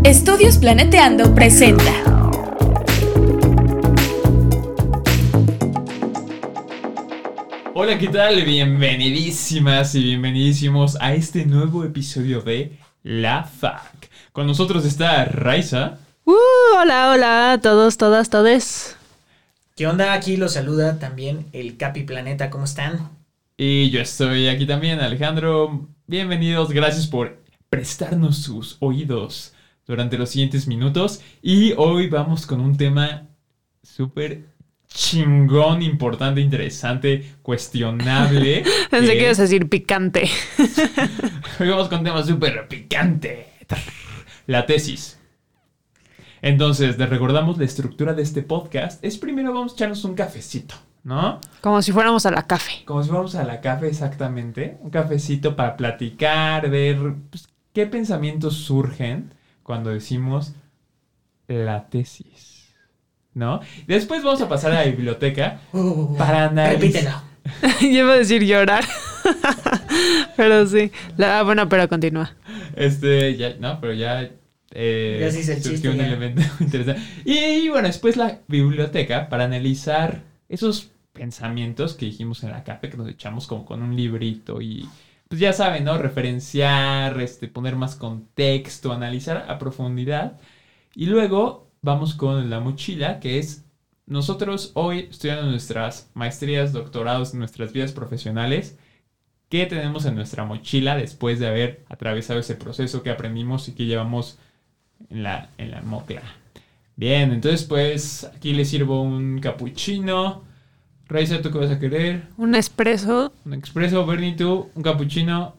Estudios Planeteando presenta. Hola, ¿qué tal? Bienvenidísimas y bienvenidísimos a este nuevo episodio de La FAC. Con nosotros está Raiza. Hola a todos, todas, todes. ¿Qué onda? Aquí los saluda también el Capi Planeta, ¿cómo están? Y yo estoy aquí también, Alejandro. Bienvenidos, gracias por prestarnos sus oídos durante los siguientes minutos. Y hoy vamos con un tema súper chingón, importante, interesante, cuestionable. Pensé que ibas a decir picante. Hoy vamos con un tema súper picante. La tesis. Entonces, les recordamos la estructura de este podcast. Es primero vamos a echarnos un cafecito, ¿no? Como si fuéramos a la café. Como si fuéramos a la café, exactamente. Un cafecito para platicar, ver pues, qué pensamientos surgen cuando decimos la tesis, ¿no? Después vamos a pasar a la biblioteca para analizar. Repítelo. Yo iba a decir llorar. Pero sí. Bueno, pero continúa. Ya, no, pero ya. Ya se hizo el surgió chiste, un ya. elemento interesante. Y bueno, después la biblioteca para analizar esos pensamientos que dijimos en la café, que nos echamos como con un librito y pues ya saben, ¿no? Referenciar, poner más contexto, analizar a profundidad. Y luego vamos con la mochila, que es nosotros hoy estudiando nuestras maestrías, doctorados, nuestras vidas profesionales. ¿Qué tenemos en nuestra mochila después de haber atravesado ese proceso que aprendimos y que llevamos en la mocla? Bien, entonces pues aquí les sirvo un cappuccino. Raiza, ¿tú qué vas a querer? Un espresso. Un expreso. Bernie, ¿tú? Un cappuccino.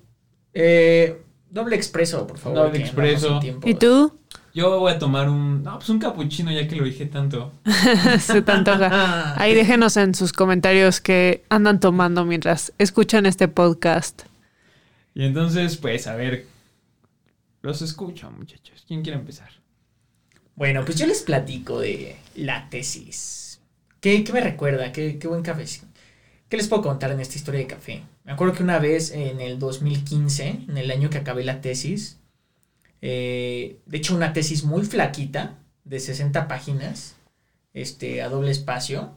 Doble expreso, por favor. Doble que expreso. andamos en tiempos. ¿Y tú? Yo voy a tomar un cappuccino ya que lo dije tanto. Se te antoja. Ahí déjenos en sus comentarios qué andan tomando mientras escuchan este podcast. Y entonces, pues, a ver. Los escucho, muchachos. ¿Quién quiere empezar? Bueno, pues yo les platico de la tesis. ¿Qué me recuerda? ¿Qué buen café? ¿Qué les puedo contar en esta historia de café? Me acuerdo que una vez en el 2015, en el año que acabé la tesis, de hecho una tesis muy flaquita, de 60 páginas, a doble espacio,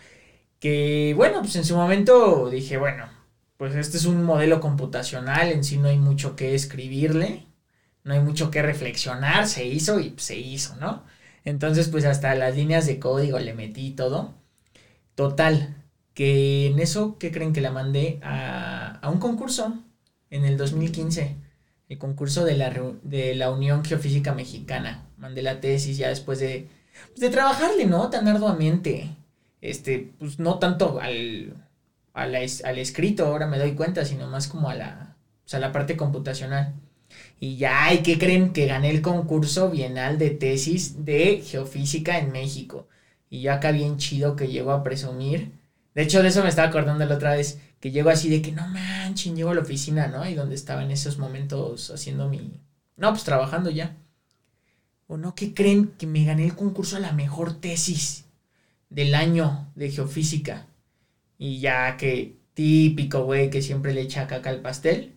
que bueno, pues en su momento dije, bueno, pues este es un modelo computacional, en sí no hay mucho que escribirle, no hay mucho que reflexionar, se hizo y se hizo, ¿no? Entonces pues hasta las líneas de código le metí todo. Total, que en eso, ¿qué creen? Que la mandé a un concurso en el 2015, el concurso de la Unión Geofísica Mexicana. Mandé la tesis ya después de trabajarle, ¿no? Tan arduamente, pues no tanto al escrito, ahora me doy cuenta, sino más como a la parte computacional. Y ya, ¿y qué creen? Que gané el concurso bienal de tesis de geofísica en México. Y yo acá bien chido que llego a presumir. De hecho, de eso me estaba acordando la otra vez, que llego así de que no manchen, llego a la oficina, ¿no? Y donde estaba en esos momentos haciendo pues trabajando ya. ¿O no? ¿Qué creen? Que me gané el concurso a la mejor tesis del año de geofísica. Y ya que típico, güey, que siempre le echa caca al pastel.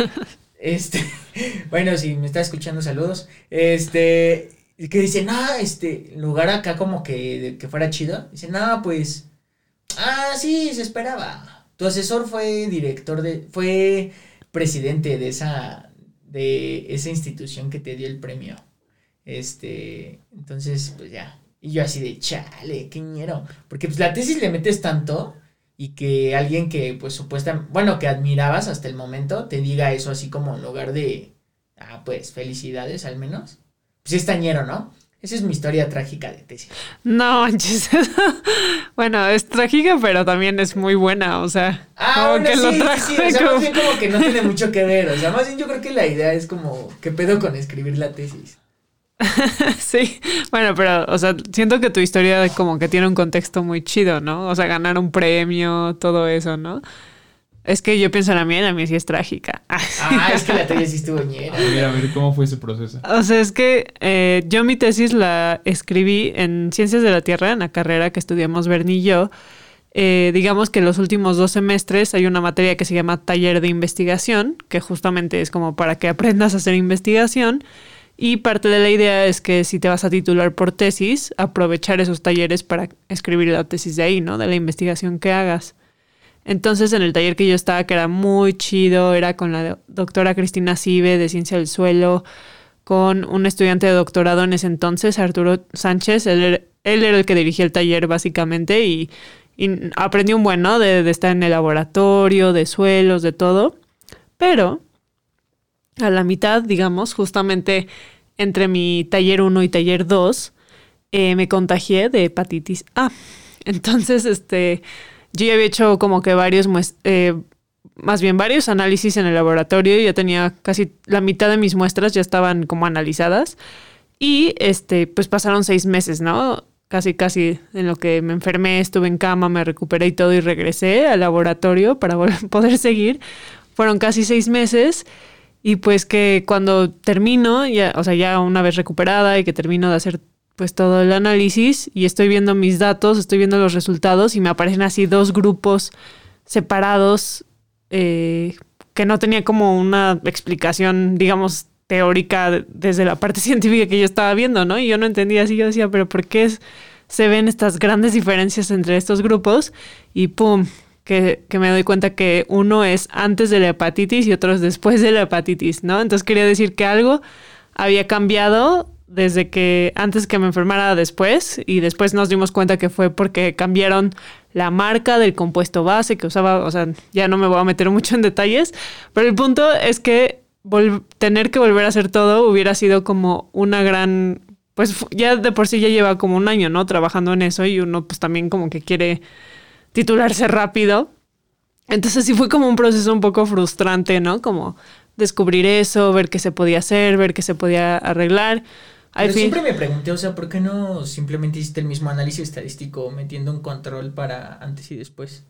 Bueno, si me está escuchando, saludos. Que dice, lugar acá como que fuera chido. Dice, no, pues, sí, se esperaba. Tu asesor fue fue presidente de esa institución que te dio el premio. Entonces, pues ya. Y yo así de, chale, qué ñero. Porque pues la tesis le metes tanto y que alguien que pues supuestamente, bueno, que admirabas hasta el momento, te diga eso así como en lugar de, pues felicidades al menos. Pues es tañero, ¿no? Esa es mi historia trágica de tesis. No manches. Bueno, es trágica, pero también es muy buena, o sea. Como Bueno, que sí, lo trajo sí, o sea, más bien como que no tiene mucho que ver, o sea, más bien yo creo que la idea es como, ¿qué pedo con escribir la tesis? Sí, bueno, pero, o sea, siento que tu historia como que tiene un contexto muy chido, ¿no? O sea, ganar un premio, todo eso, ¿no? Es que yo pienso en la mía sí es trágica. Es que la tuya sí estuvo ñera. A ver, ¿cómo fue ese proceso? O sea, es que yo mi tesis la escribí en Ciencias de la Tierra, en la carrera que estudiamos Bernie y yo. Digamos que los últimos 2 semestres hay una materia que se llama Taller de Investigación, que justamente es como para que aprendas a hacer investigación. Y parte de la idea es que si te vas a titular por tesis, aprovechar esos talleres para escribir la tesis de ahí, ¿no? De la investigación que hagas. Entonces, en el taller que yo estaba, que era muy chido, era con la doctora Cristina Sive de Ciencia del Suelo, con un estudiante de doctorado en ese entonces, Arturo Sánchez. Él era el que dirigía el taller básicamente y aprendí un buen, ¿no? De estar en el laboratorio, de suelos, de todo. Pero a la mitad, digamos, justamente entre mi taller 1 y taller 2, me contagié de hepatitis A. Entonces, yo ya había hecho como que varios análisis en el laboratorio y ya tenía casi la mitad de mis muestras ya estaban como analizadas. Y pues pasaron 6 meses, ¿no? Casi en lo que me enfermé, estuve en cama, me recuperé y todo y regresé al laboratorio para poder seguir. Fueron casi 6 meses. Y pues que cuando termino, ya una vez recuperada y que termino de hacer pues todo el análisis y estoy viendo mis datos, estoy viendo los resultados y me aparecen así 2 grupos separados que no tenía como una explicación, digamos, teórica desde la parte científica que yo estaba viendo, ¿no? Y yo no entendía así, yo decía, pero ¿por qué se ven estas grandes diferencias entre estos grupos? Y ¡pum! Que me doy cuenta que uno es antes de la hepatitis y otro es después de la hepatitis, ¿no? Entonces quería decir que algo había cambiado desde que antes que me enfermara después, y después nos dimos cuenta que fue porque cambiaron la marca del compuesto base que usaba, o sea, ya no me voy a meter mucho en detalles, pero el punto es que tener que volver a hacer todo hubiera sido como una gran, pues ya de por sí ya lleva como un año, ¿no? Trabajando en eso y uno pues también como que quiere titularse rápido. Entonces sí fue como un proceso un poco frustrante, ¿no? Como descubrir eso, ver qué se podía hacer, ver qué se podía arreglar. Pero siempre me pregunté, o sea, ¿por qué no simplemente hiciste el mismo análisis estadístico metiendo un control para antes y después?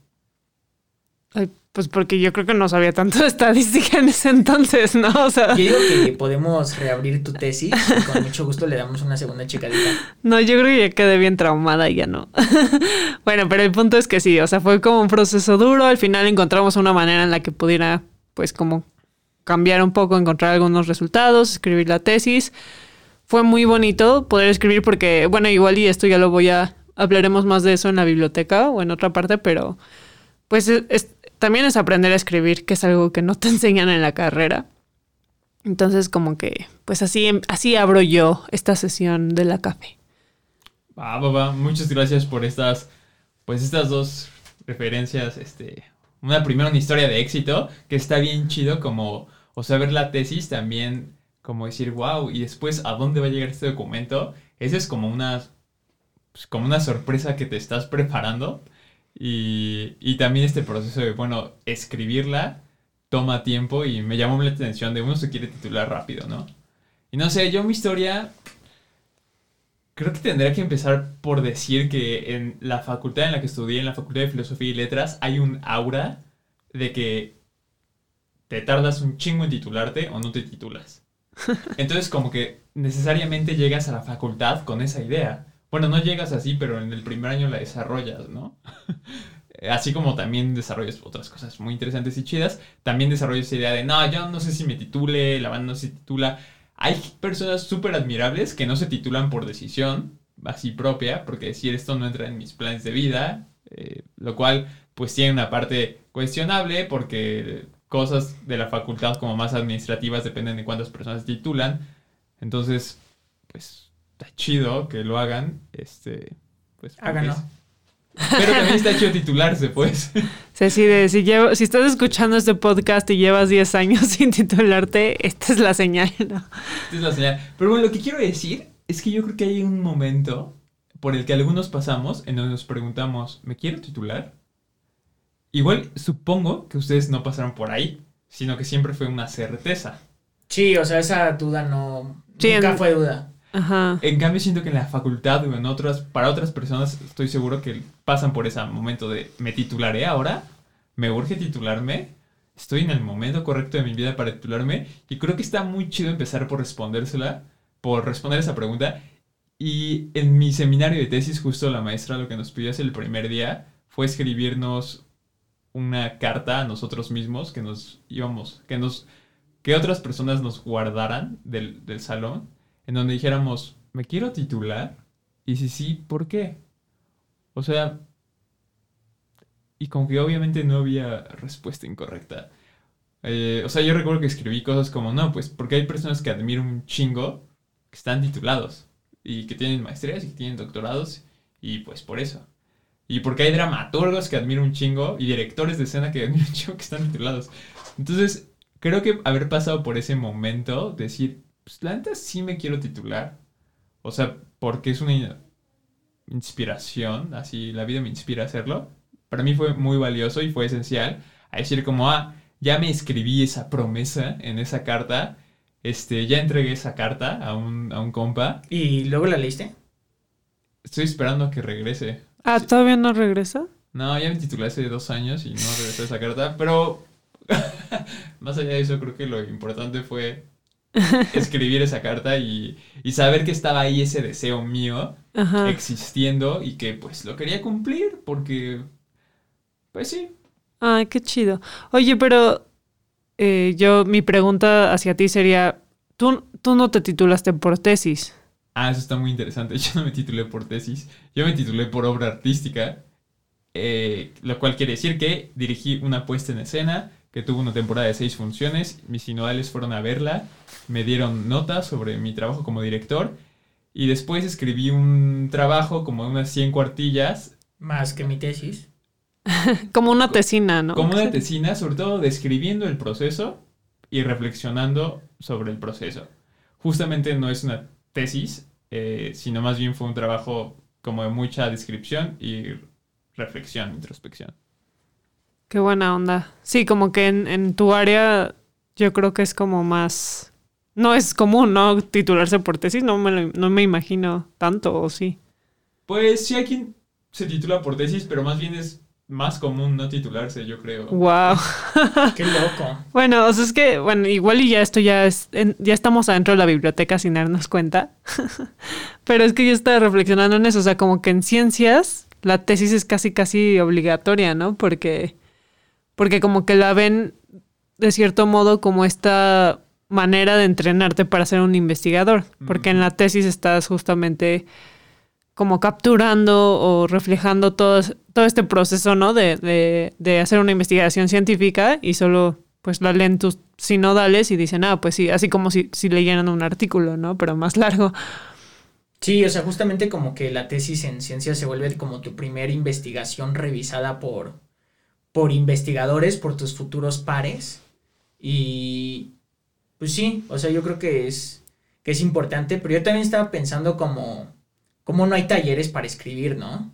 Ay, pues porque yo creo que no sabía tanto de estadística en ese entonces, ¿no? O sea, yo digo que podemos reabrir tu tesis y con mucho gusto le damos una segunda checadita. No, yo creo que ya quedé bien traumada y ya no. Bueno, pero el punto es que sí, o sea, fue como un proceso duro. Al final encontramos una manera en la que pudiera, pues, como cambiar un poco, encontrar algunos resultados, escribir la tesis. Fue muy bonito poder escribir porque, bueno, igual y esto ya hablaremos más de eso en la biblioteca o en otra parte, pero pues también es aprender a escribir, que es algo que no te enseñan en la carrera. Entonces, como que, pues así abro yo esta sesión de la café. Va. Muchas gracias por estas 2 referencias. Una historia de éxito, que está bien chido como, o sea, ver la tesis también, como decir, wow, y después, ¿a dónde va a llegar este documento? Esa es como una sorpresa que te estás preparando. Y también este proceso de, bueno, escribirla toma tiempo y me llamó la atención de uno se quiere titular rápido, ¿no? Y no sé, yo mi historia creo que tendría que empezar por decir que en la facultad en la que estudié, en la Facultad de Filosofía y Letras, hay un aura de que te tardas un chingo en titularte o no te titulas. Entonces como que necesariamente llegas a la facultad con esa idea. Bueno, no llegas así, pero en el primer año la desarrollas, ¿no? Así como también desarrollas otras cosas muy interesantes y chidas, también desarrollas esa idea de, no, yo no sé si me titule, la banda no se titula. Hay personas súper admirables que no se titulan por decisión, así propia, porque decir esto no entra en mis planes de vida, lo cual pues tiene una parte cuestionable porque cosas de la facultad como más administrativas dependen de cuántas personas se titulan. Entonces, pues está chido que lo hagan, pues háganlo. Pero también está chido titularse, pues. Ceci, si estás escuchando este podcast y llevas 10 años sin titularte, esta es la señal, ¿no? Esta es la señal. Pero bueno, lo que quiero decir es que yo creo que hay un momento por el que algunos pasamos en donde nos preguntamos, ¿me quiero titular? Igual supongo que ustedes no pasaron por ahí, sino que siempre fue una certeza. Sí, o sea, esa duda nunca fue duda. Ajá. En cambio siento que en la facultad o para otras personas estoy seguro que pasan por ese momento de me titularé ahora, me urge titularme, estoy en el momento correcto de mi vida para titularme, y creo que está muy chido empezar por responder esa pregunta. Y en mi seminario de tesis justo la maestra lo que nos pidió hacer el primer día fue escribirnos una carta a nosotros mismos que otras personas nos guardaran del salón. en donde dijéramos, ¿me quiero titular? Y si sí, ¿por qué? O sea, y como que obviamente no había respuesta incorrecta. O sea, yo recuerdo que escribí cosas como, no, pues porque hay personas que admiro un chingo que están titulados y que tienen maestrías y que tienen doctorados y pues por eso. Y porque hay dramaturgos que admiro un chingo y directores de escena que admiro un chingo que están titulados. Entonces, creo que haber pasado por ese momento, decir, pues la neta sí me quiero titular. O sea, porque es una inspiración, así la vida me inspira a hacerlo. Para mí fue muy valioso y fue esencial a decir como, ya me escribí esa promesa en esa carta, ya entregué esa carta a un compa. ¿Y luego la leíste? Estoy esperando a que regrese. Ah, ¿todavía no regresa? No, ya me titulé hace 2 años y no regresé esa carta, pero más allá de eso creo que lo importante fue escribir esa carta y saber que estaba ahí ese deseo mío Ajá. existiendo y que pues lo quería cumplir porque, pues sí. Ay, qué chido. Oye, pero mi pregunta hacia ti sería, tú no te titulaste por tesis. Eso está muy interesante. Yo no me titulé por tesis, yo me titulé por obra artística, lo cual quiere decir que dirigí una puesta en escena que tuvo una temporada de 6 funciones. Mis sinodales fueron a verla, me dieron notas sobre mi trabajo como director y después escribí un trabajo como de unas 100 cuartillas. Más que mi tesis. Como una tesina, ¿no? Como una tesina, sobre todo describiendo el proceso y reflexionando sobre el proceso. Justamente no es una tesis, sino más bien fue un trabajo como de mucha descripción y reflexión, introspección. Qué buena onda. Sí, como que en tu área yo creo que es como más... No es común, ¿no? Titularse por tesis, no me imagino tanto, ¿o sí? Pues sí hay quien se titula por tesis, pero más bien es más común no titularse, yo creo. Wow. Qué loco. Bueno, o sea, es que, bueno, igual y ya esto ya estamos adentro de la biblioteca sin darnos cuenta. Pero es que yo estaba reflexionando en eso, o sea, como que en ciencias la tesis es casi obligatoria, ¿no? Porque como que la ven de cierto modo como esta manera de entrenarte para ser un investigador. Porque en la tesis estás justamente como capturando o reflejando todo este proceso, ¿no? De hacer una investigación científica y solo pues la leen tus sinodales y dicen, pues sí, así como si leyeran un artículo, ¿no? Pero más largo. Sí, o sea, justamente como que la tesis en ciencias se vuelve como tu primera investigación revisada por investigadores, por tus futuros pares. Y pues sí, o sea, yo creo que es importante, pero yo también estaba pensando como no hay talleres para escribir, ¿no?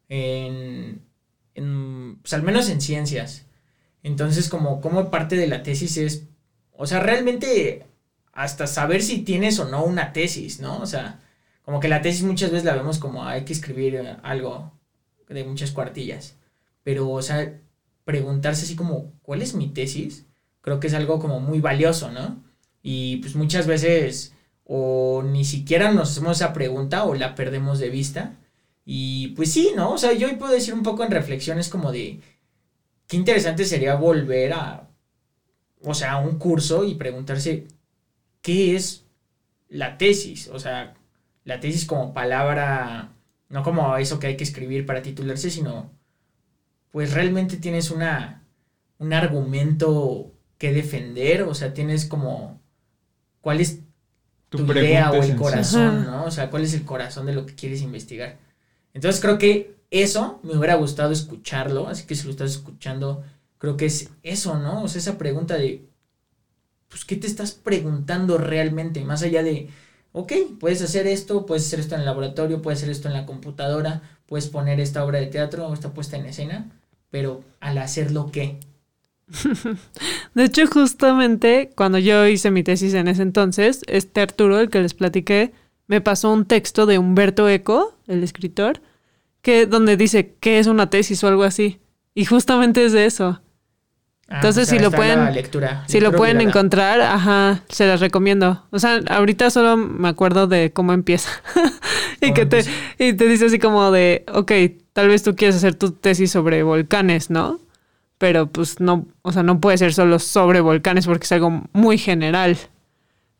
Pues al menos en ciencias. Entonces, como parte de la tesis es, o sea, realmente hasta saber si tienes o no una tesis, ¿no? O sea, como que la tesis muchas veces la vemos como hay que escribir algo de muchas cuartillas. Pero, o sea, preguntarse así como, ¿cuál es mi tesis? Creo que es algo como muy valioso, ¿no? Y pues muchas veces o ni siquiera nos hacemos esa pregunta o la perdemos de vista. Y pues sí, ¿no? O sea, yo hoy puedo decir un poco en reflexiones como de qué interesante sería volver a un curso y preguntarse qué es la tesis. O sea, la tesis como palabra, no como eso que hay que escribir para titularse, sino pues realmente tienes un argumento que defender. O sea, tienes como cuál es tu idea o el corazón, ¿no? O sea, ¿cuál es el corazón de lo que quieres investigar? Entonces creo que eso me hubiera gustado escucharlo, así que si lo estás escuchando, creo que es eso, ¿no? O sea, esa pregunta de, pues, ¿qué te estás preguntando realmente? Más allá de, ok, puedes hacer esto en el laboratorio, puedes hacer esto en la computadora, puedes poner esta obra de teatro o esta puesta en escena, pero al hacerlo, ¿qué? De hecho, justamente cuando yo hice mi tesis en ese entonces, Arturo, el que les platiqué, me pasó un texto de Humberto Eco, el escritor, donde dice qué es una tesis o algo así. Y justamente es de eso. Entonces, si lo pueden encontrar, se las recomiendo. O sea, ahorita solo me acuerdo de cómo empieza. y te dice así como de, ok, tal vez tú quieres hacer tu tesis sobre volcanes, ¿no? Pero pues no, o sea, no puede ser solo sobre volcanes porque es algo muy general.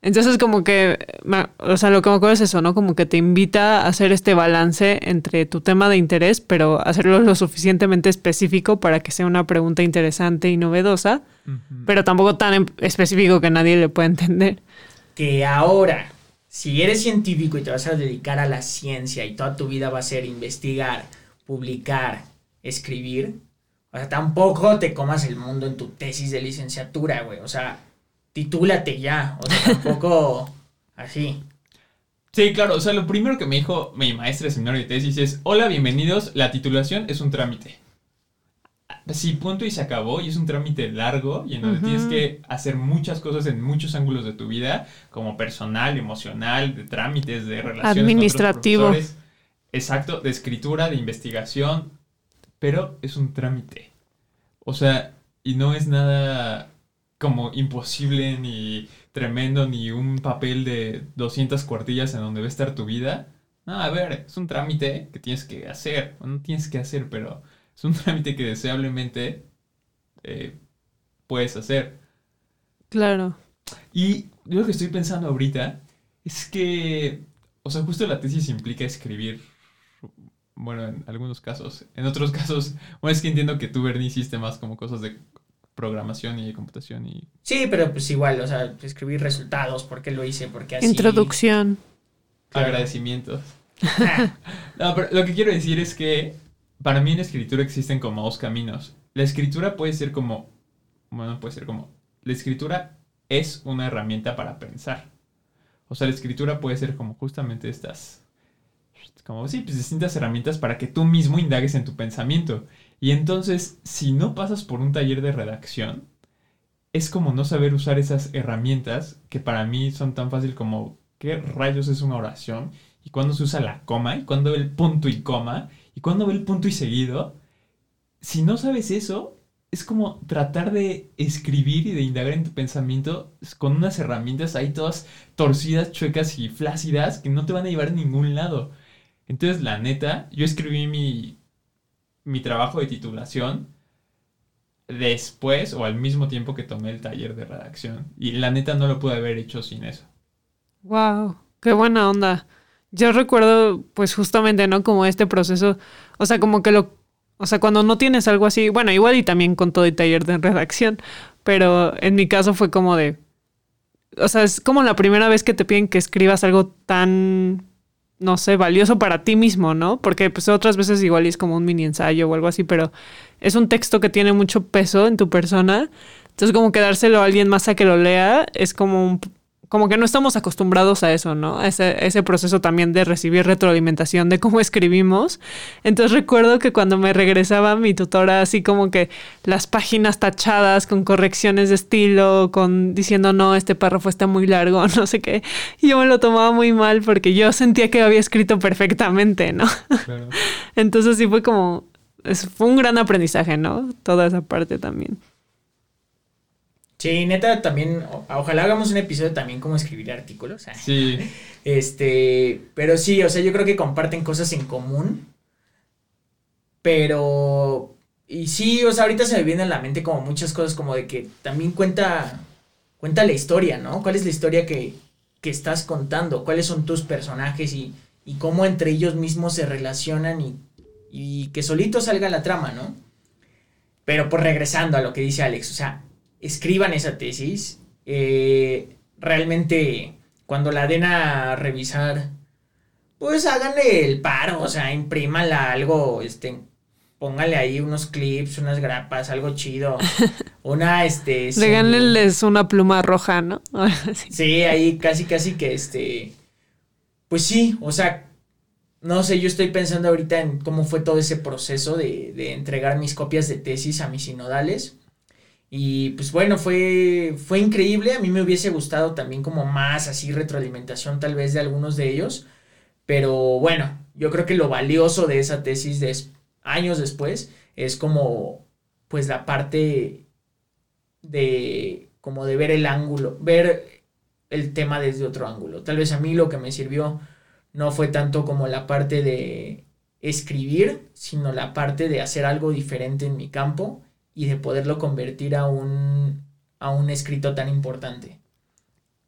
Entonces como que, o sea, lo que me acuerdo es eso, ¿no? Como que te invita a hacer este balance entre tu tema de interés, pero hacerlo lo suficientemente específico para que sea una pregunta interesante y novedosa, pero tampoco tan específico que nadie le pueda entender. Que ahora, si eres científico y te vas a dedicar a la ciencia y toda tu vida va a ser investigar, publicar, escribir, o sea, tampoco te comas el mundo en tu tesis de licenciatura, güey, o sea, titúlate ya, o sea, tampoco así. Sí, claro, o sea, lo primero que me dijo mi maestra de seminario de tesis es: hola, bienvenidos, la titulación es un trámite. Sí, punto y se acabó, y es un trámite largo y en donde tienes que hacer muchas cosas en muchos ángulos de tu vida, como personal, emocional, de trámites, de relaciones administrativo. con otros profesores. Exacto, de escritura, de investigación, pero es un trámite. O sea, y no es nada como imposible ni tremendo, ni un papel de 200 cuartillas en donde va a estar tu vida. No, a ver, es un trámite que tienes que hacer, o no tienes que hacer, pero es un trámite que deseablemente puedes hacer. Claro. Y yo lo que estoy pensando ahorita es que, o sea, justo la tesis implica escribir, bueno, en algunos casos. En otros casos, bueno, es que entiendo que tú, Bernie, hiciste más como cosas de programación y de computación y... Sí, pero pues igual, o sea, escribir resultados, por qué lo hice, por qué así. Introducción. Claro. Agradecimientos. No, pero lo que quiero decir es que para mí en la escritura existen como dos caminos. La escritura puede ser como... Bueno, puede ser como... La escritura es una herramienta para pensar. O sea, la escritura puede ser como justamente estas... Como, sí, pues distintas herramientas para que tú mismo indagues en tu pensamiento. Y entonces, si no pasas por un taller de redacción, es como no saber usar esas herramientas que para mí son tan fácil como ¿qué rayos es una oración? Y cuándo se usa la coma, y cuándo ve el punto y coma, y cuándo ve el punto y seguido. Si no sabes eso, es como tratar de escribir y de indagar en tu pensamiento con unas herramientas ahí todas torcidas, chuecas y flácidas que no te van a llevar a ningún lado. Entonces, la neta, yo escribí mi trabajo de titulación después o al mismo tiempo que tomé el taller de redacción. Y la neta no lo pude haber hecho sin eso. Wow, qué buena onda. Yo recuerdo, pues justamente, ¿no? Como este proceso, o sea, como que o sea, cuando no tienes algo así, bueno, igual y también con todo el taller de redacción, pero en mi caso fue como de, o sea, es como la primera vez que te piden que escribas algo tan, no sé, valioso para ti mismo, ¿no? Porque pues otras veces igual es como un mini ensayo o algo así, pero es un texto que tiene mucho peso en tu persona. Entonces como que dárselo a alguien más a que lo lea es como como que no estamos acostumbrados a eso, ¿no? A ese proceso también de recibir retroalimentación de cómo escribimos. Entonces recuerdo que cuando me regresaba mi tutora así como que las páginas tachadas con correcciones de estilo, diciendo no, este párrafo está muy largo, no sé qué. Y yo me lo tomaba muy mal porque yo sentía que había escrito perfectamente, ¿no? Claro. Entonces sí fue fue un gran aprendizaje, ¿no? Toda esa parte también. Sí, neta, también, ojalá hagamos un episodio también como escribir artículos. Sí. Pero sí, o sea, yo creo que comparten cosas en común. Pero, y sí, o sea, ahorita se me vienen a la mente como muchas cosas como de que también cuenta la historia, ¿no? ¿Cuál es la historia que estás contando? ¿Cuáles son tus personajes y cómo entre ellos mismos se relacionan y que solito salga la trama, ¿no? Pero pues regresando a lo que dice Alex, o sea, escriban esa tesis, realmente cuando la den a revisar, pues háganle el paro, o sea, imprímanla algo, póngale ahí unos clips, unas grapas, algo chido, Regálenles una pluma roja, ¿no? Sí, ahí casi que pues sí, o sea, no sé, yo estoy pensando ahorita en cómo fue todo ese proceso de entregar mis copias de tesis a mis sinodales. Y pues bueno, fue increíble. A mí me hubiese gustado también como más así retroalimentación tal vez de algunos de ellos. Pero bueno, yo creo que lo valioso de esa tesis años después es como pues la parte de como de ver el ángulo, ver el tema desde otro ángulo. Tal vez a mí lo que me sirvió no fue tanto como la parte de escribir, sino la parte de hacer algo diferente en mi campo y de poderlo convertir a un escrito tan importante.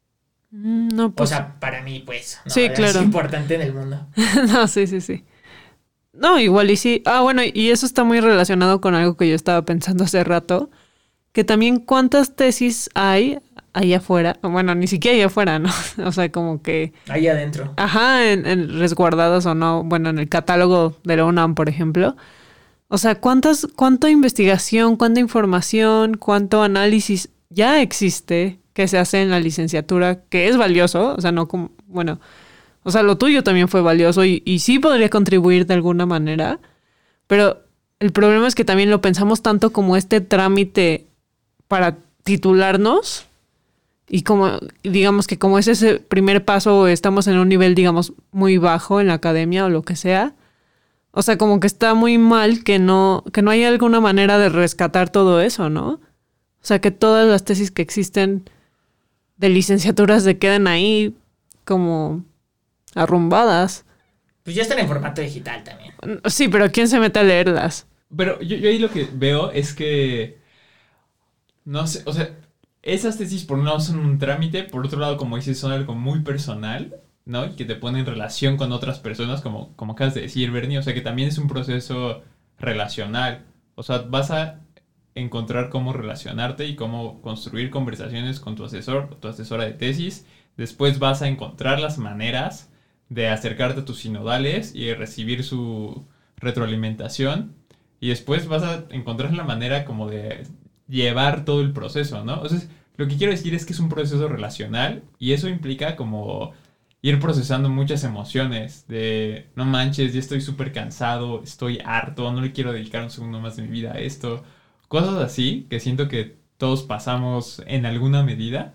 No, O pues. sea, para mí, pues. ¿No? Sí, Es claro. importante en el mundo. No, sí. No, igual y sí. Ah, bueno, y eso está muy relacionado con algo que yo estaba pensando hace rato, que también cuántas tesis hay allá afuera. Bueno, ni siquiera allá afuera, ¿no? O sea, como que, Ahí adentro. ajá, en resguardadas o no, bueno, en el catálogo de la UNAM, por ejemplo. O sea, cuánta investigación, cuánta información, cuánto análisis ya existe que se hace en la licenciatura, que es valioso, o sea, no como, bueno, o sea, lo tuyo también fue valioso y sí podría contribuir de alguna manera, pero el problema es que también lo pensamos tanto como este trámite para titularnos y como, digamos que como es ese primer paso, estamos en un nivel, digamos, muy bajo en la academia o lo que sea. O sea, como que está muy mal que no hay alguna manera de rescatar todo eso, ¿no? O sea, que todas las tesis que existen de licenciaturas se queden ahí como arrumbadas. Pues ya están en formato digital también. Sí, pero ¿quién se mete a leerlas? Pero yo ahí lo que veo es que, no sé, o sea, esas tesis por un lado son un trámite, por otro lado, como dices, son algo muy personal, ¿no? Y que te pone en relación con otras personas, como acabas de decir, Bernie, o sea, que también es un proceso relacional. O sea, vas a encontrar cómo relacionarte y cómo construir conversaciones con tu asesor o tu asesora de tesis. Después vas a encontrar las maneras de acercarte a tus sinodales y de recibir su retroalimentación. Y después vas a encontrar la manera como de llevar todo el proceso, ¿no? O sea, lo que quiero decir es que es un proceso relacional y eso implica como ir procesando muchas emociones de no manches, ya estoy súper cansado, estoy harto, no le quiero dedicar un segundo más de mi vida a esto. Cosas así que siento que todos pasamos en alguna medida.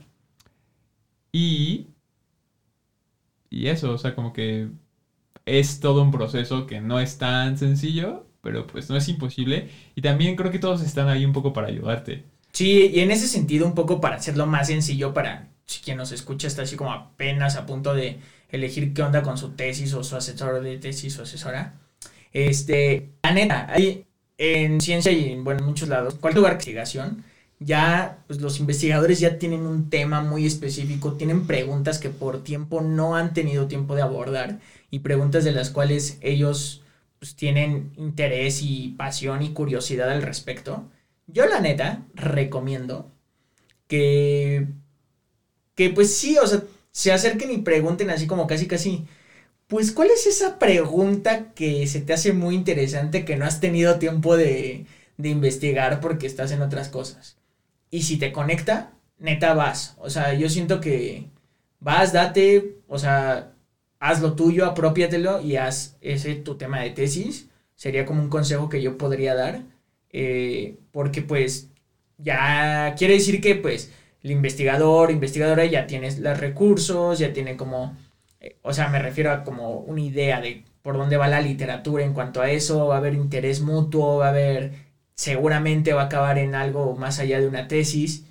Y eso, o sea, como que es todo un proceso que no es tan sencillo, pero pues no es imposible. Y también creo que todos están ahí un poco para ayudarte. Sí, y en ese sentido, un poco para hacerlo más sencillo para si quien nos escucha está así como apenas a punto de elegir qué onda con su tesis o su asesor de tesis o asesora. La neta, hay en ciencia y en muchos lados, cualquier lugar de investigación, ya pues los investigadores ya tienen un tema muy específico, tienen preguntas que por tiempo no han tenido tiempo de abordar y preguntas de las cuales ellos pues tienen interés y pasión y curiosidad al respecto. Yo la neta recomiendo que pues sí, o sea, se acerquen y pregunten así como casi, pues ¿cuál es esa pregunta que se te hace muy interesante que no has tenido tiempo de investigar porque estás en otras cosas? Y si te conecta, neta vas. O sea, yo siento que vas, date, o sea, haz lo tuyo, apropiatelo y haz ese tu tema de tesis. Sería como un consejo que yo podría dar. Porque pues ya quiere decir que pues el investigador, investigadora ya tienes los recursos, ya tiene como, o sea, me refiero a como una idea de por dónde va la literatura en cuanto a eso, va a haber interés mutuo, va a haber, seguramente va a acabar en algo más allá de una tesis,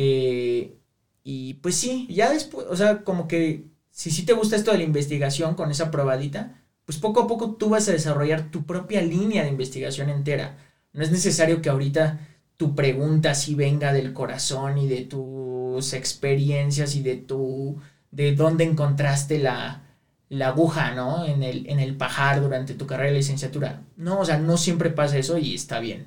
y pues sí, ya después, o sea, como que si sí te gusta esto de la investigación con esa probadita, pues poco a poco tú vas a desarrollar tu propia línea de investigación entera. No es necesario que ahorita tu pregunta sí venga del corazón y de tus experiencias y de dónde encontraste la aguja, ¿no? En el pajar durante tu carrera de licenciatura. No, o sea, no siempre pasa eso y está bien.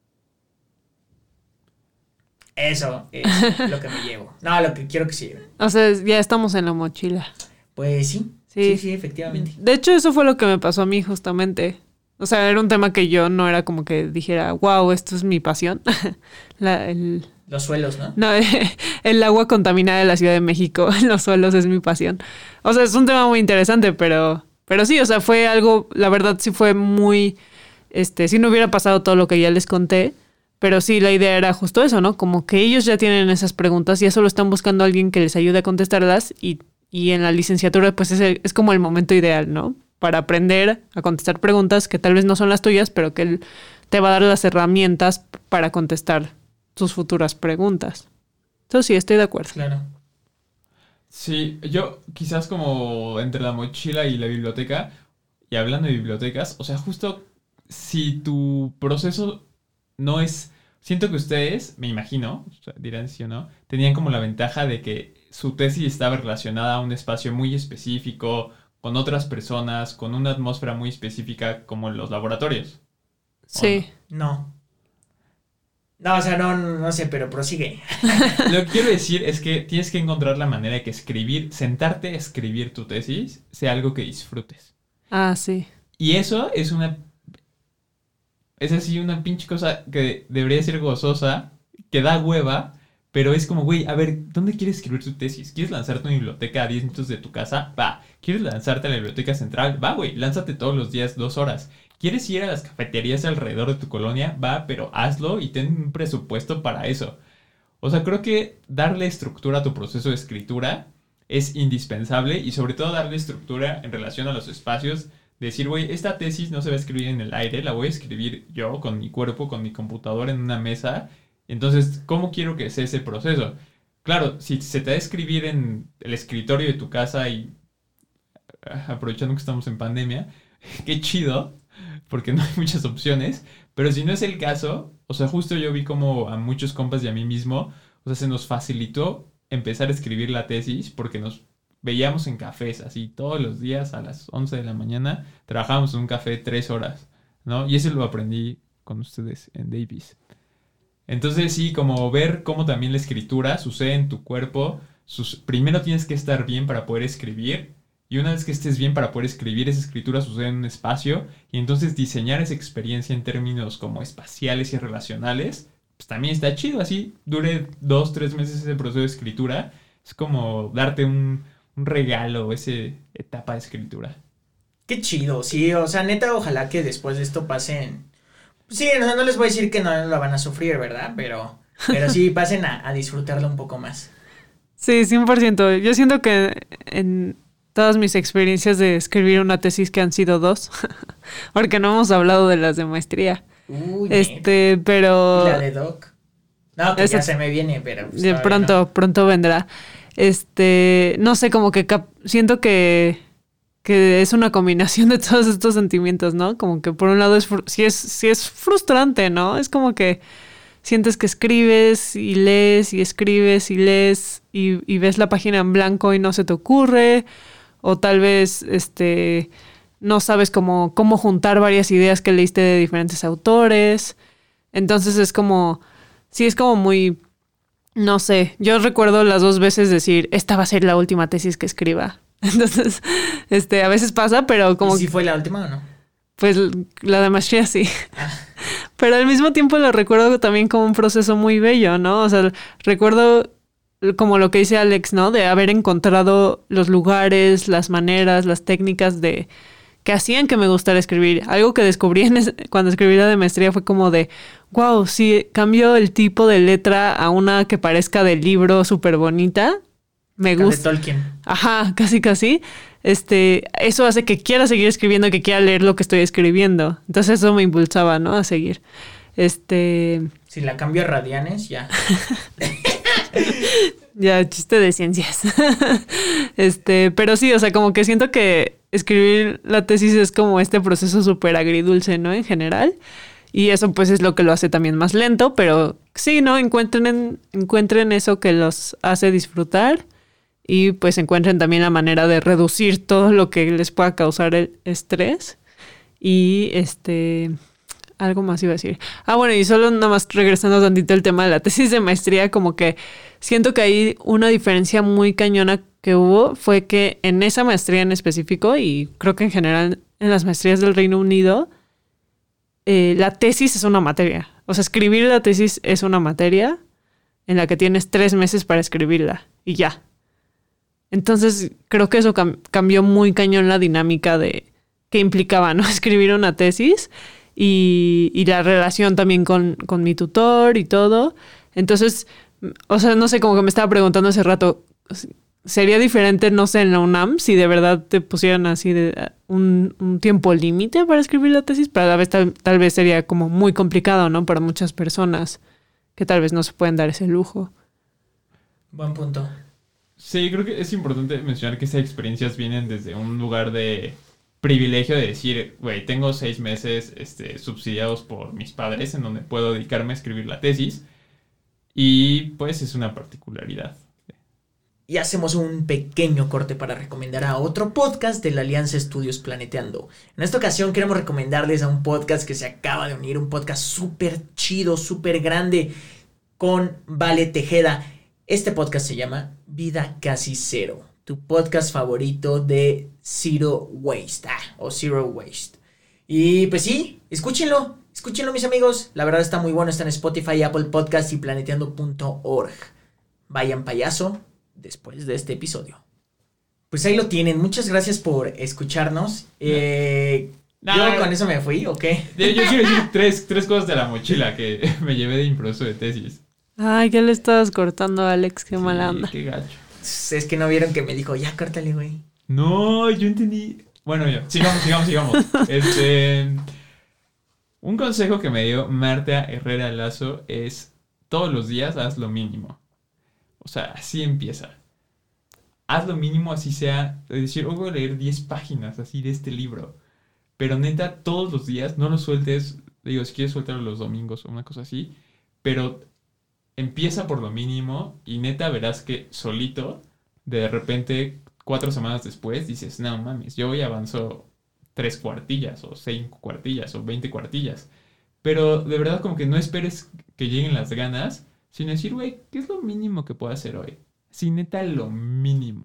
Eso es lo que me llevo. No, lo que quiero que se lleven. O sea, ya estamos en la mochila. Pues sí, sí, efectivamente. De hecho, eso fue lo que me pasó a mí justamente. O sea, era un tema que yo no era como que dijera, wow, esto es mi pasión. Los suelos, ¿no? No, el agua contaminada de la Ciudad de México, los suelos es mi pasión. O sea, es un tema muy interesante, pero sí, o sea, fue algo, la verdad sí fue muy, sí no hubiera pasado todo lo que ya les conté, pero sí la idea era justo eso, ¿no? Como que ellos ya tienen esas preguntas y ya solo están buscando a alguien que les ayude a contestarlas y en la licenciatura pues es como el momento ideal, ¿no? Para aprender a contestar preguntas que tal vez no son las tuyas, pero que él te va a dar las herramientas para contestar tus futuras preguntas. Entonces sí, estoy de acuerdo. Claro. Sí, yo quizás como entre la mochila y la biblioteca, y hablando de bibliotecas, o sea, justo si tu proceso no es... Siento que ustedes, me imagino, o sea, dirán sí o no, tenían como la ventaja de que su tesis estaba relacionada a un espacio muy específico, con otras personas, con una atmósfera muy específica como en los laboratorios. Sí. No. No, o sea, no sé, pero prosigue. Lo que quiero decir es que tienes que encontrar la manera de que sentarte a escribir tu tesis, sea algo que disfrutes. Ah, sí. Y eso es así una pinche cosa que debería ser gozosa, que da hueva, pero es como, güey, a ver, ¿dónde quieres escribir tu tesis? ¿Quieres lanzarte a una biblioteca a 10 minutos de tu casa? Va. ¿Quieres lanzarte a la biblioteca central? Va, güey, lánzate todos los días 2 horas. ¿Quieres ir a las cafeterías alrededor de tu colonia? Va, pero hazlo y ten un presupuesto para eso. O sea, creo que darle estructura a tu proceso de escritura es indispensable y sobre todo darle estructura en relación a los espacios. Decir, güey, esta tesis no se va a escribir en el aire, la voy a escribir yo con mi cuerpo, con mi computadora en una mesa. Entonces, ¿cómo quiero que sea ese proceso? Claro, si se te va a escribir en el escritorio de tu casa y aprovechando que estamos en pandemia, qué chido, porque no hay muchas opciones. Pero si no es el caso, o sea, justo yo vi como a muchos compas y a mí mismo, o sea, se nos facilitó empezar a escribir la tesis porque nos veíamos en cafés, así todos los días a las 11 de la mañana, trabajábamos en un café 3 horas, ¿no? Y eso lo aprendí con ustedes en Davis. Entonces sí, como ver cómo también la escritura sucede en tu cuerpo. Primero tienes que estar bien para poder escribir. Y una vez que estés bien para poder escribir, esa escritura sucede en un espacio. Y entonces diseñar esa experiencia en términos como espaciales y relacionales, pues también está chido. Así dure 2-3 meses ese proceso de escritura. Es como darte un regalo, esa etapa de escritura. Qué chido, sí, o sea, neta, ojalá que después de esto pasen. Sí, no les voy a decir que no la van a sufrir, ¿verdad? Pero sí pasen a disfrutarlo un poco más. Sí, 100%. Yo siento que en todas mis experiencias de escribir una tesis, que han sido 2, porque no hemos hablado de las de maestría. Uy, pero... ¿Y la de doc? No, pues ya se me viene, pero... Pues de pronto vendrá. No sé, como que siento que es una combinación de todos estos sentimientos, ¿no? Como que por un lado sí es frustrante, ¿no? Es como que sientes que escribes y lees y escribes y lees y ves la página en blanco y no se te ocurre, o tal vez no sabes cómo juntar varias ideas que leíste de diferentes autores. Entonces es como muy, no sé, yo recuerdo las 2 veces decir, esta va a ser la última tesis que escriba. Entonces, a veces pasa, pero como... ¿Y si fue la última o no? Pues la de maestría sí. Pero al mismo tiempo lo recuerdo también como un proceso muy bello, ¿no? O sea, recuerdo como lo que dice Alex, ¿no? De haber encontrado los lugares, las maneras, las técnicas que hacían que me gustara escribir. Algo que descubrí cuando escribí la de maestría fue como de, wow, si cambio el tipo de letra a una que parezca del libro súper bonita, me gusta. De Tolkien. Ajá, casi. Eso hace que quiera seguir escribiendo, que quiera leer lo que estoy escribiendo. Entonces eso me impulsaba, ¿no? A seguir. Si la cambio a radianes, ya. Ya, chiste de ciencias. Pero sí, o sea, como que siento que escribir la tesis es como este proceso súper agridulce, ¿no? En general. Y eso pues es lo que lo hace también más lento, pero sí, ¿no? Encuentren eso que los hace disfrutar. Y pues encuentren también la manera de reducir todo lo que les pueda causar el estrés. Y algo más iba a decir. Bueno, y solo nada más regresando tantito al tema de la tesis de maestría, como que siento que hay una diferencia muy cañona que hubo, fue que en esa maestría en específico, y creo que en general en las maestrías del Reino Unido, la tesis es una materia. O sea, escribir la tesis es una materia en la que tienes 3 meses para escribirla y ya. Entonces, creo que eso cambió muy cañón la dinámica de que implicaba, ¿no? Escribir una tesis y la relación también con mi tutor y todo. Entonces, o sea, no sé, como que me estaba preguntando hace rato, ¿sería diferente, no sé, en la UNAM si de verdad te pusieran así de un tiempo límite para escribir la tesis? Pero a la vez tal vez sería como muy complicado, ¿no? Para muchas personas que tal vez no se pueden dar ese lujo. Buen punto. Sí, creo que es importante mencionar que estas experiencias vienen desde un lugar de privilegio de decir, güey, tengo 6 meses subsidiados por mis padres en donde puedo dedicarme a escribir la tesis y pues es una particularidad. y hacemos un pequeño corte para recomendar a otro podcast de la Alianza Estudios Planeteando. En esta ocasión queremos recomendarles a un podcast que se acaba de unir, un podcast súper chido, súper grande, con Vale Tejeda. Este podcast se llama Vida Casi Cero, tu podcast favorito de Zero Waste, o Zero Waste. Y pues sí, escúchenlo mis amigos, la verdad está muy bueno, está en Spotify, Apple Podcasts y planeteando.org. Vayan payaso después de este episodio. Pues ahí lo tienen, muchas gracias por escucharnos. Yo con eso me fui, ¿o qué? Yo quiero decir tres cosas de la mochila que me llevé de improviso de tesis. Ay, ¿qué le estabas cortando a Alex? Qué Sí, mala onda. qué gacho. Es que no vieron que me dijo, ya córtale, güey. No, yo entendí. Bueno, ya, sigamos. Un consejo que me dio Marta Herrera Lazo es: todos los días haz lo mínimo. O sea, así empieza. Haz lo mínimo, así sea. Es decir, hoy voy a leer 10 páginas así de este libro. Pero neta, todos los días, no lo sueltes. Digo, si quieres suéltalo los domingos o una cosa así. Pero empieza por lo mínimo y neta verás que solito, de repente, 4 semanas después, dices, no mames, yo hoy avanzo 3 cuartillas o 5 cuartillas o 20 cuartillas. Pero de verdad como que no esperes que lleguen las ganas, sino decir, güey, ¿qué es lo mínimo que puedo hacer hoy? Sí, neta, lo mínimo.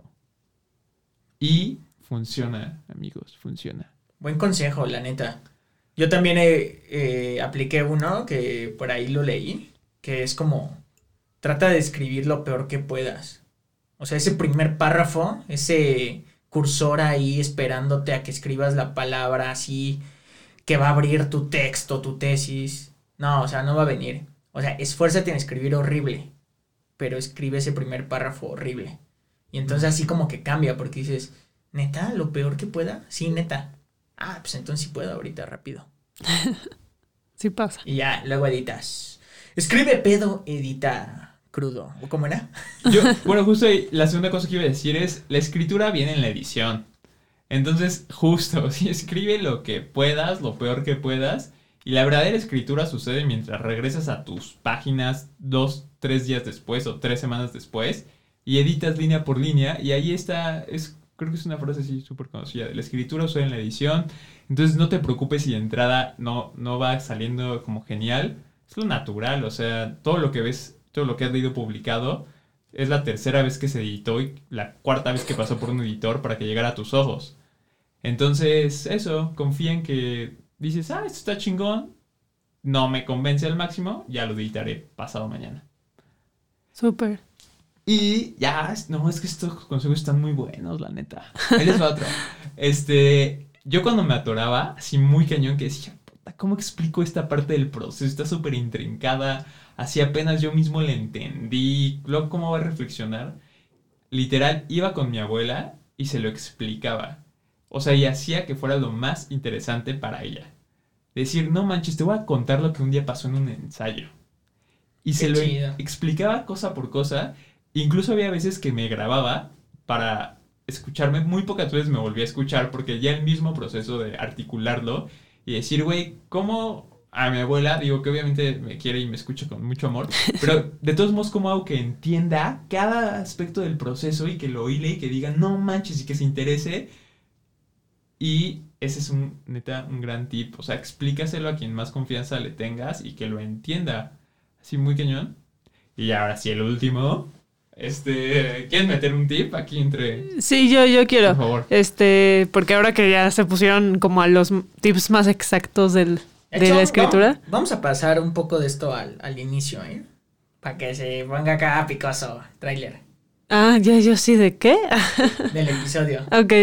Y funciona, amigos, funciona. Buen consejo, la neta. Yo también apliqué uno que por ahí lo leí, que es como, trata de escribir lo peor que puedas. O sea, ese primer párrafo, ese cursor ahí esperándote a que escribas la palabra así, que va a abrir tu texto, tu tesis. No, o sea, no va a venir. O sea, esfuérzate en escribir horrible, pero escribe ese primer párrafo horrible. Y entonces así como que cambia, porque dices, ¿neta? ¿Lo peor que pueda? Sí, neta. Ah, pues entonces sí puedo ahorita rápido. Sí pasa. Y ya, luego editas. Escribe pedo, edita crudo. ¿O cómo era? Bueno, justo ahí, la segunda cosa que iba a decir es, la escritura viene en la edición. Entonces, justo, si escribe lo que puedas, lo peor que puedas, y la verdadera escritura sucede mientras regresas a tus páginas 2, 3 días después o 3 semanas después, y editas línea por línea, y ahí está, creo que es una frase así súper conocida, la escritura sucede en la edición. Entonces no te preocupes si de entrada no va saliendo como genial, es lo natural, o sea, todo lo que ves, todo lo que has leído publicado, es la tercera vez que se editó y la cuarta vez que pasó por un editor para que llegara a tus ojos. Entonces, eso, confía en que dices, esto está chingón, no me convence al máximo, ya lo editaré pasado mañana. Súper. Y ya, no, es que estos consejos están muy buenos, la neta. Ahí les va otro. Yo cuando me atoraba, así muy cañón, que decía, puta, ¿cómo explico esta parte del proceso? Está súper intrincada, así apenas yo mismo la entendí, luego cómo voy a reflexionar. Literal, iba con mi abuela y se lo explicaba. O sea, y hacía que fuera lo más interesante para ella. Decir, no manches, te voy a contar lo que un día pasó en un ensayo. Y se lo explicaba cosa por cosa. Incluso había veces que me grababa para escucharme. Muy pocas veces me volví a escuchar porque ya el mismo proceso de articularlo y decir, güey, ¿cómo a mi abuela? Digo que obviamente me quiere y me escucha con mucho amor, pero de todos modos, ¿cómo hago que entienda cada aspecto del proceso y que lo hile y que diga, no manches, y que se interese? Y ese es un gran tip. O sea, explícaselo a quien más confianza le tengas y que lo entienda. Así muy cañón. Y ahora sí, el último. ¿Quieren meter un tip aquí entre...? Sí, yo quiero. Por favor. Porque ahora que ya se pusieron como a los tips más exactos de la escritura. Vamos a pasar un poco de esto al inicio, para que se ponga acá picoso, tráiler. Ah, yo sí, ¿de qué? Del episodio.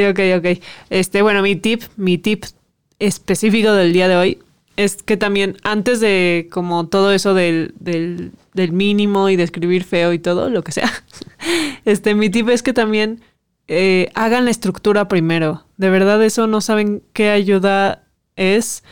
Ok. Bueno, mi tip específico del día de hoy es que también antes de como todo eso del mínimo y de escribir feo y todo, lo que sea, mi tip es que también hagan la estructura primero. De verdad, eso no saben qué ayuda es.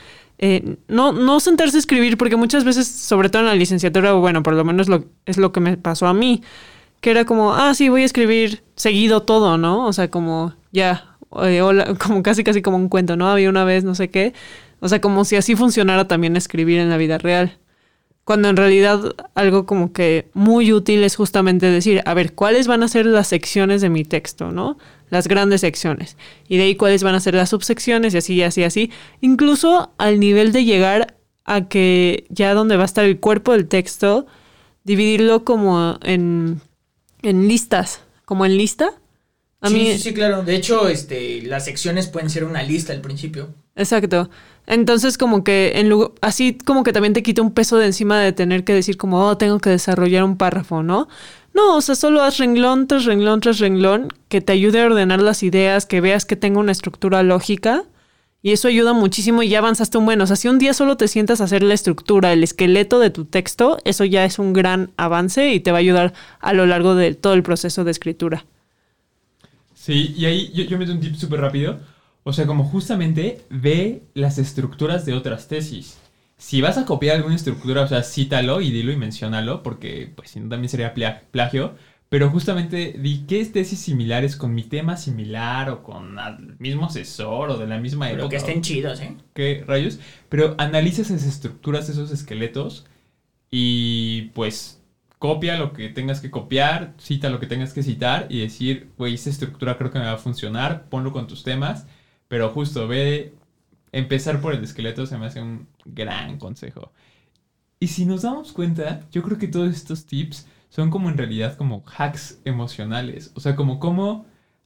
No sentarse a escribir, porque muchas veces, sobre todo en la licenciatura, o bueno, por lo menos es lo que me pasó a mí, que era como, sí, voy a escribir seguido todo, ¿no? O sea, como ya, hola, como casi como un cuento, ¿no? Había una vez, no sé qué. O sea, como si así funcionara también escribir en la vida real. Cuando en realidad algo como que muy útil es justamente decir, a ver, ¿cuáles van a ser las secciones de mi texto, no? Las grandes secciones. Y de ahí cuáles van a ser las subsecciones y así, así, así. Incluso al nivel de llegar a que ya donde va a estar el cuerpo del texto, dividirlo como en listas. Como en lista. Sí, claro. De hecho, las secciones pueden ser una lista al principio. Exacto. Entonces como que así como que también te quita un peso de encima de tener que decir como, tengo que desarrollar un párrafo, ¿no? No, o sea, solo haz renglón tras renglón tras renglón que te ayude a ordenar las ideas, que veas que tenga una estructura lógica y eso ayuda muchísimo y ya avanzaste un buen. O sea, si un día solo te sientas a hacer la estructura, el esqueleto de tu texto, eso ya es un gran avance y te va a ayudar a lo largo de todo el proceso de escritura. Sí, y ahí yo meto un tip súper rápido. O sea, como justamente ve las estructuras de otras tesis. Si vas a copiar alguna estructura, o sea, cítalo y dilo y menciónalo, porque pues si no también sería plagio. Pero justamente di qué tesis similares con mi tema similar o con el mismo asesor o de la misma época. Pero que estén chidos, ¿eh? ¿Qué rayos? Pero analiza esas estructuras, esos esqueletos y pues copia lo que tengas que copiar, cita lo que tengas que citar y decir, güey, esta estructura creo que me va a funcionar, ponlo con tus temas. Pero justo, empezar por el esqueleto se me hace un gran consejo. Y si nos damos cuenta, yo creo que todos estos tips son como en realidad como hacks emocionales. O sea, como cómo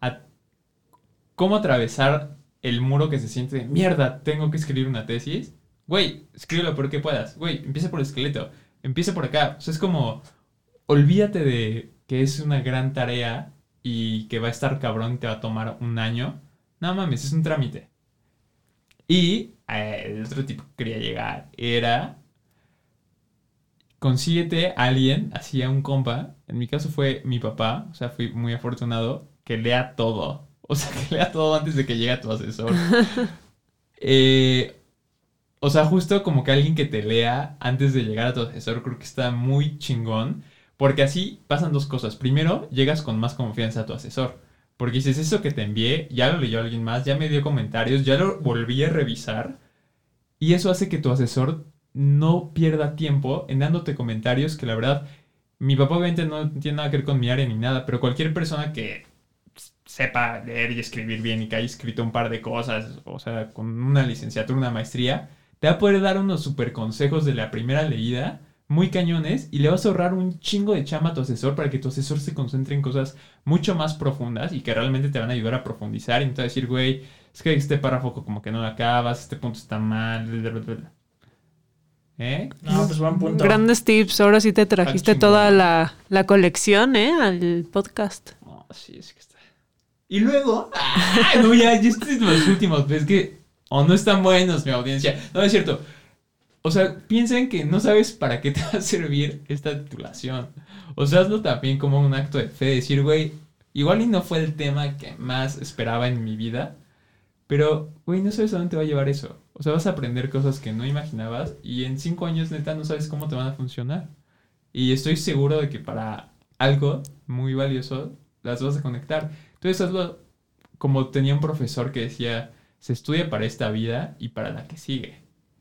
atravesar el muro que se siente de mierda, tengo que escribir una tesis. Güey, escríbelo por que puedas. Güey, empieza por el esqueleto. Empieza por acá. O sea, es como, olvídate de que es una gran tarea y que va a estar cabrón y te va a tomar un año. No mames, es un trámite. Y el otro tipo que quería llegar era, consíguete a alguien, así a un compa. En mi caso fue mi papá, o sea, fui muy afortunado, que lea todo. O sea, que lea todo antes de que llegue a tu asesor. O sea, justo como que alguien que te lea antes de llegar a tu asesor, creo que está muy chingón. Porque así pasan dos cosas. Primero, llegas con más confianza a tu asesor. Porque dices, eso que te envié, ya lo leyó alguien más, ya me dio comentarios, ya lo volví a revisar. Y eso hace que tu asesor no pierda tiempo en dándote comentarios que la verdad, mi papá obviamente no tiene nada que ver con mi área ni nada, pero cualquier persona que sepa leer y escribir bien y que haya escrito un par de cosas, o sea, con una licenciatura, una maestría, te va a poder dar unos super consejos de la primera leída muy cañones y le vas a ahorrar un chingo de chamba a tu asesor para que tu asesor se concentre en cosas mucho más profundas y que realmente te van a ayudar a profundizar y no te va a decir, güey, es que este párrafo como que no lo acabas, este punto está mal, blablabla. No, pues buen punto. Grandes tips, ahora sí te trajiste toda la colección, al podcast. No, sí, es que está. Y luego, no, ya estos son los últimos, pues es que no están buenos, mi audiencia. No, es cierto. O sea, piensen que no sabes para qué te va a servir esta titulación. O sea, hazlo también como un acto de fe. Decir, güey, igual y no fue el tema que más esperaba en mi vida. Pero, güey, no sabes a dónde te va a llevar eso. O sea, vas a aprender cosas que no imaginabas. Y en 5 años, neta, no sabes cómo te van a funcionar. Y estoy seguro de que para algo muy valioso las vas a conectar. Entonces, hazlo como tenía un profesor que decía, se estudia para esta vida y para la que sigue.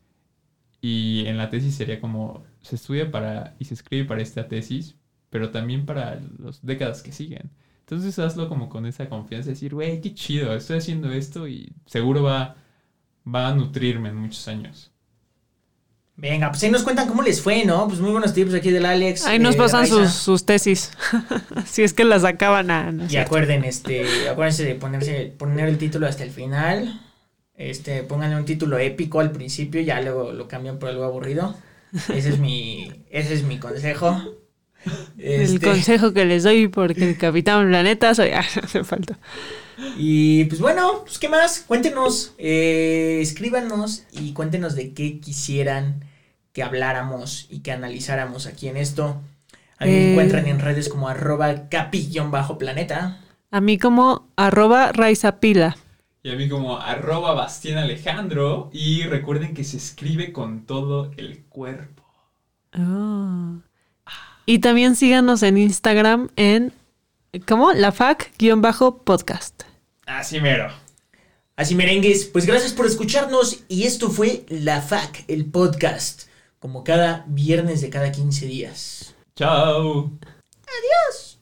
Y en la tesis sería como, se estudia para y se escribe para esta tesis, pero también para las décadas que siguen. Entonces hazlo como con esa confianza, decir, güey, qué chido, estoy haciendo esto y seguro va a nutrirme en muchos años. Venga, pues ahí nos cuentan cómo les fue, ¿no? Pues muy buenos tips aquí del Alex. Ahí nos pasan sus tesis, si es que las acaban no y acuérdense de poner el título hasta el final. Pónganle un título épico al principio, ya luego lo cambian por algo aburrido. Ese es mi consejo. El consejo que les doy porque el Capitán Planeta soy... hace falta. Y pues bueno, pues qué más, cuéntenos, escríbanos y cuéntenos de qué quisieran que habláramos y que analizáramos aquí en esto. A mí me encuentran en redes como @capi_planeta. A mí como @raizapila. Y a mí como @bastianalejandro. Y recuerden que se escribe con todo el cuerpo. Oh. Y también síganos en Instagram en ¿cómo? lafac_podcast. Así mero. Así merengues, pues gracias por escucharnos y esto fue La Fac, el podcast, como cada viernes de cada 15 días. Chao. Adiós.